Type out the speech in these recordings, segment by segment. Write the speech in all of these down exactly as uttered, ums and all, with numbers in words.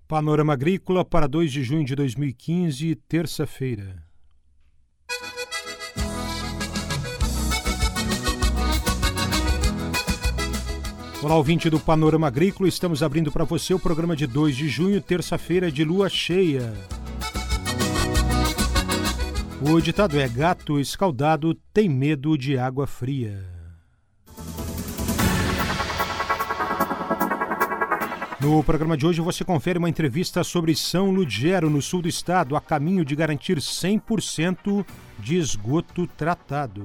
Panorama Agrícola para dois de junho de dois mil e quinze, terça-feira. Olá, ouvinte do Panorama Agrícola, estamos abrindo para você o programa de dois de junho, terça-feira de lua cheia. O ditado é: gato escaldado tem medo de água fria. No programa de hoje você confere uma entrevista sobre São Ludgero, no sul do estado, a caminho de garantir cem por cento de esgoto tratado.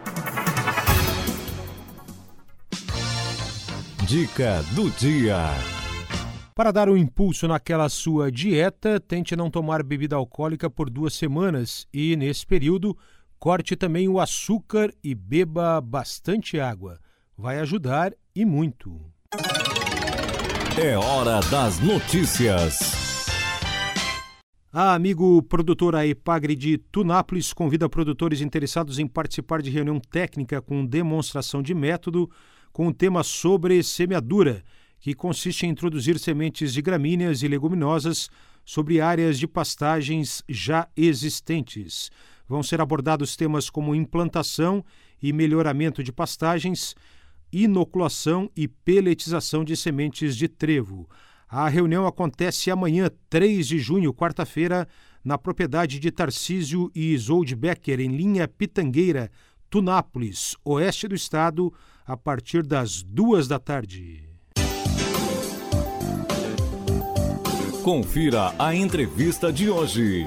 Dica do dia. Para dar um impulso naquela sua dieta, tente não tomar bebida alcoólica por duas semanas e, nesse período, corte também o açúcar e beba bastante água. Vai ajudar e muito. É hora das notícias. A amigo produtor, a Epagre de Tunápolis, convida produtores interessados em participar de reunião técnica com demonstração de método com o tema sobre semeadura, que consiste em introduzir sementes de gramíneas e leguminosas sobre áreas de pastagens já existentes. Vão ser abordados temas como implantação e melhoramento de pastagens, inoculação e peletização de sementes de trevo. A reunião acontece amanhã, três de junho, quarta-feira, na propriedade de Tarcísio e Isolde Becker, em linha Pitangueira, Tunápolis, oeste do estado, a partir das duas da tarde. Confira a entrevista de hoje.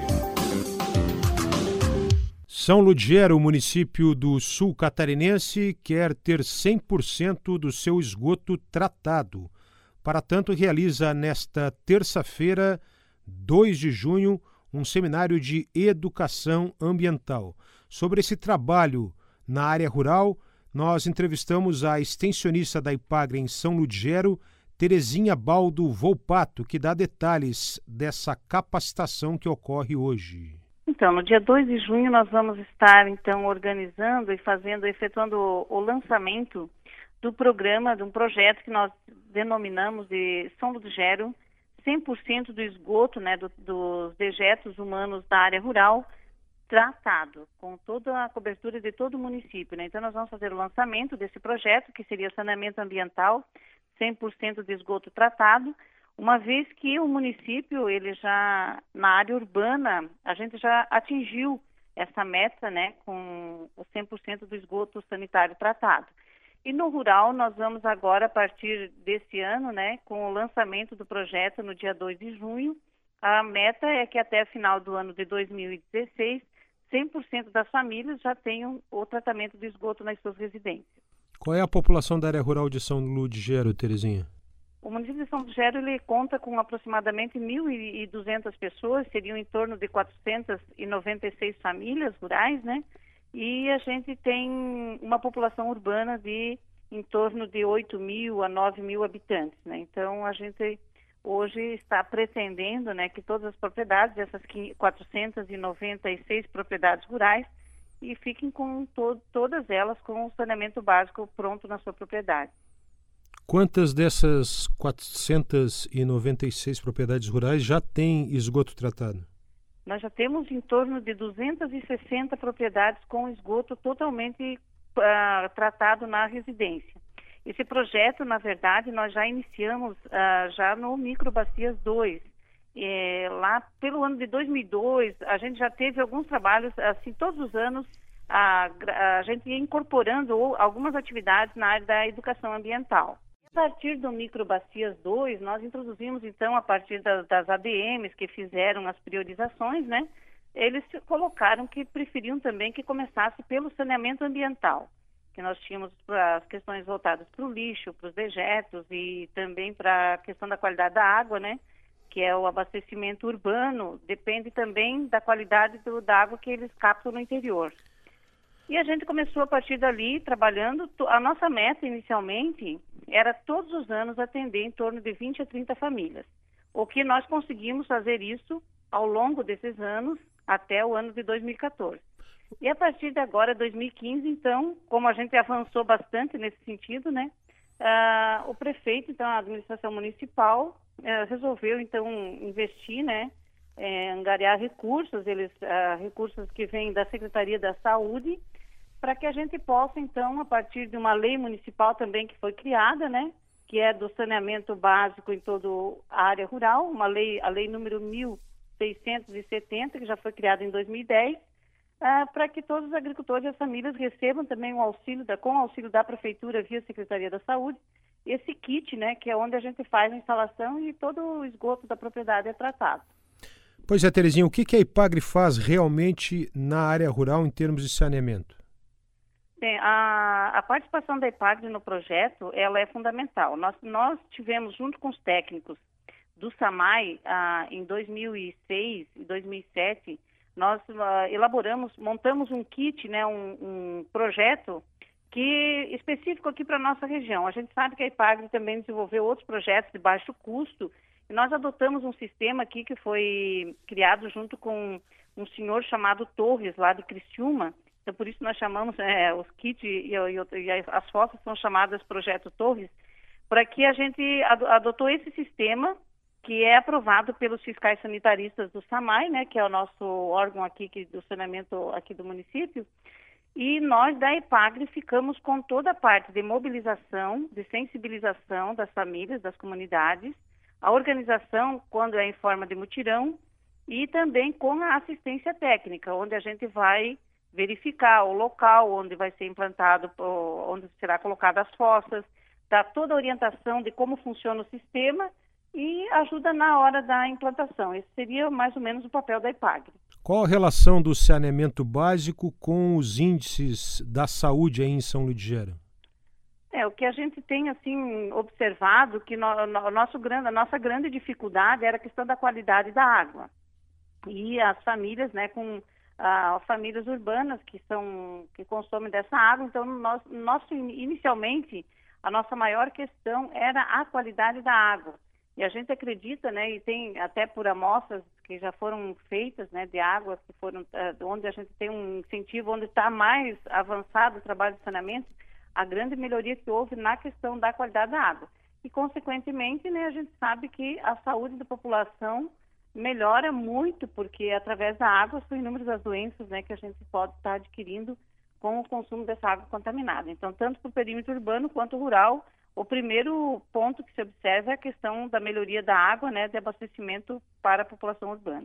São Ludgero, município do sul catarinense, quer ter cem por cento do seu esgoto tratado. Para tanto, realiza nesta terça-feira, dois de junho, um seminário de educação ambiental. Sobre esse trabalho na área rural, nós entrevistamos a extensionista da Epagre em São Ludgero, Terezinha Baldo Volpato, que dá detalhes dessa capacitação que ocorre hoje. Então, no dia dois de junho nós vamos estar, então, organizando e fazendo, efetuando o, o lançamento do programa, de um projeto que nós denominamos de São Ludgero, cem por cento do esgoto, né, do, dos dejetos humanos da área rural, tratado, com toda a cobertura de todo o município, né? Então, nós vamos fazer o lançamento desse projeto, que seria saneamento ambiental, cem por cento de esgoto tratado, uma vez que o município, ele já, na área urbana, a gente já atingiu essa meta, né, com o cem por cento do esgoto sanitário tratado. E no rural, nós vamos agora, a partir desse ano, né, com o lançamento do projeto no dia dois de junho, a meta é que até o final do ano de dois mil e dezesseis, cem por cento das famílias já tenham o tratamento do esgoto nas suas residências. Qual é a população da área rural de São Ludgero, Terezinha? O município de São Ludgero, ele conta com aproximadamente mil e duzentas pessoas, seriam em torno de quatrocentas e noventa e seis famílias rurais, né? E a gente tem uma população urbana de em torno de oito mil a nove mil habitantes, né? Então, a gente hoje está pretendendo, né, que todas as propriedades, essas quatrocentas e noventa e seis propriedades rurais, e fiquem com to- todas elas com o saneamento básico pronto na sua propriedade. Quantas dessas quatrocentas e noventa e seis propriedades rurais já têm esgoto tratado? Nós já temos em torno de duzentas e sessenta propriedades com esgoto totalmente uh, tratado na residência. Esse projeto, na verdade, nós já iniciamos uh, já no Microbacias dois. É, lá pelo ano de dois mil e dois, a gente já teve alguns trabalhos, assim, todos os anos, a, a gente ia incorporando algumas atividades na área da educação ambiental. A partir do Microbacias dois, nós introduzimos, então, a partir das, das A D Ms que fizeram as priorizações, né? Eles colocaram que preferiam também que começasse pelo saneamento ambiental, que nós tínhamos as questões voltadas para o lixo, para os dejetos e também para a questão da qualidade da água, né? Que é o abastecimento urbano, depende também da qualidade do, da água que eles captam no interior. E a gente começou a partir dali, trabalhando, a nossa meta inicialmente era todos os anos atender em torno de vinte a trinta famílias. O que nós conseguimos fazer isso ao longo desses anos, até o ano de dois mil e quatorze. E a partir de agora, dois mil e quinze, então, como a gente avançou bastante nesse sentido, né, uh, o prefeito, então, a administração municipal, eh, resolveu então investir, né, eh, angariar recursos, eles ah, recursos que vêm da Secretaria da Saúde, para que a gente possa então, a partir de uma lei municipal também que foi criada, né, que é do saneamento básico em toda a área rural, uma lei, a lei número mil seiscentos e setenta, que já foi criada em dois mil e dez, ah, para que todos os agricultores e as famílias recebam também o auxílio, da, com o auxílio da Prefeitura via Secretaria da Saúde, esse kit, né, que é onde a gente faz a instalação e todo o esgoto da propriedade é tratado. Pois é, Terezinha, o que que a IPAGRE faz realmente na área rural em termos de saneamento? Bem, a, a participação da IPAGRE no projeto, ela é fundamental. Nós, nós tivemos, junto com os técnicos do SAMAI, ah, em dois mil e seis e dois mil e sete, nós ah, elaboramos, montamos um kit, né, um, um projeto que específico aqui para a nossa região. A gente sabe que a IPAGRE também desenvolveu outros projetos de baixo custo e nós adotamos um sistema aqui que foi criado junto com um senhor chamado Torres, lá de Criciúma. Então, por isso nós chamamos é, os kits e, e, e as fossas são chamadas Projeto Torres, para que a gente adotou esse sistema que é aprovado pelos fiscais sanitaristas do SAMAI, né, que é o nosso órgão aqui que, do saneamento aqui do município, e nós da IPAGRE ficamos com toda a parte de mobilização, de sensibilização das famílias, das comunidades, a organização quando é em forma de mutirão e também com a assistência técnica, onde a gente vai verificar o local onde vai ser implantado, onde será colocada as fossas, dar toda a orientação de como funciona o sistema e ajuda na hora da implantação. Esse seria mais ou menos o papel da IPAGRE. Qual a relação do saneamento básico com os índices da saúde aí em São Luís de Gera? É, o que a gente tem assim observado que no, no, nosso grande, a nossa grande dificuldade era a questão da qualidade da água. E as famílias, né, com ah, famílias urbanas que são que consomem dessa água, então nós, nosso inicialmente a nossa maior questão era a qualidade da água. E a gente acredita, né, e tem até por amostras que já foram feitas, né, de água, que foram, uh, onde a gente tem um incentivo, onde está mais avançado o trabalho de saneamento, a grande melhoria que houve na questão da qualidade da água. E, consequentemente, né, a gente sabe que a saúde da população melhora muito, porque através da água são inúmeras as doenças, né, que a gente pode estar adquirindo com o consumo dessa água contaminada. Então, tanto para o perímetro urbano quanto rural, o primeiro ponto que se observa é a questão da melhoria da água, né, de abastecimento para a população urbana.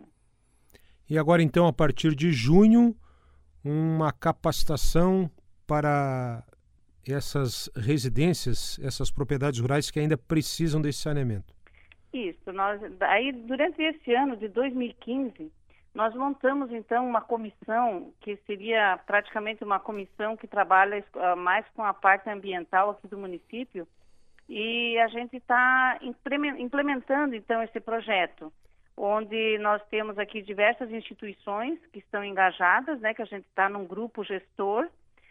E agora, então, a partir de junho, uma capacitação para essas residências, essas propriedades rurais que ainda precisam desse saneamento. Isso. Nós, aí, durante esse ano de dois mil e quinze, nós montamos, então, uma comissão que seria praticamente uma comissão que trabalha uh, mais com a parte ambiental aqui do município, e a gente está implementando, então, esse projeto, onde nós temos aqui diversas instituições que estão engajadas, né, que a gente está num grupo gestor,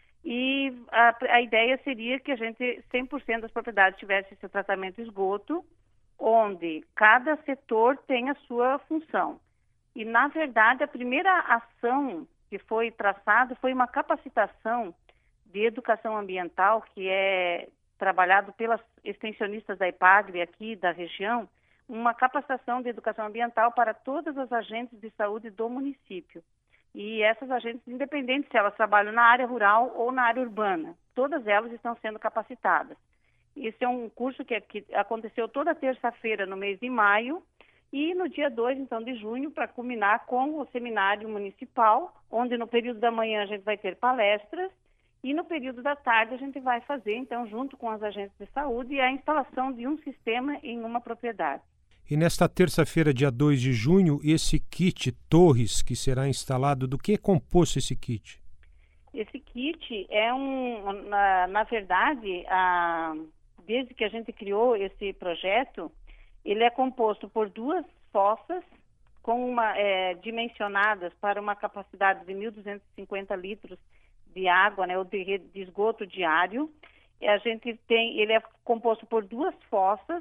e a, a ideia seria que a gente, cem por cento das propriedades tivesse esse tratamento de esgoto, onde cada setor tem a sua função. E, na verdade, a primeira ação que foi traçada foi uma capacitação de educação ambiental, que é trabalhado pelas extensionistas da IPAGRE aqui da região, uma capacitação de educação ambiental para todas as agentes de saúde do município. E essas agentes, independente se elas trabalham na área rural ou na área urbana, todas elas estão sendo capacitadas. Esse é um curso que, que aconteceu toda terça-feira no mês de maio, e no dia dois, então, de junho, para culminar com o seminário municipal, onde no período da manhã a gente vai ter palestras e no período da tarde a gente vai fazer, então, junto com as agentes de saúde, a instalação de um sistema em uma propriedade. E nesta terça-feira, dia dois de junho, esse kit Torres que será instalado, do que é composto esse kit? Esse kit é um, na, na verdade, a, desde que a gente criou esse projeto, ele é composto por duas fossas com uma, é, dimensionadas para uma capacidade de mil duzentos e cinquenta litros de água, né, ou de, de esgoto diário. E a gente tem, ele é composto por duas fossas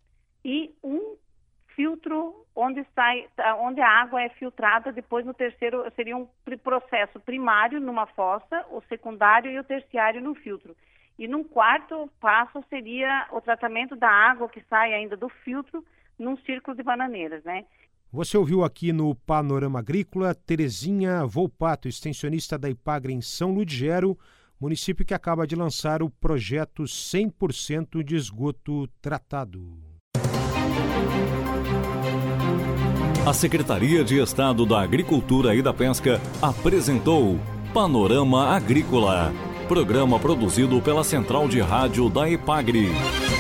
e um filtro onde sai, onde a água é filtrada. Depois no terceiro seria um processo primário numa fossa, o secundário e o terciário no filtro. E num quarto passo seria o tratamento da água que sai ainda do filtro num círculo de bananeiras, né? Você ouviu aqui no Panorama Agrícola Terezinha Volpato, extensionista da Ipagre em São Ludgero, município que acaba de lançar o projeto cem por cento de esgoto tratado. A Secretaria de Estado da Agricultura e da Pesca apresentou Panorama Agrícola, programa produzido pela Central de Rádio da Ipagre.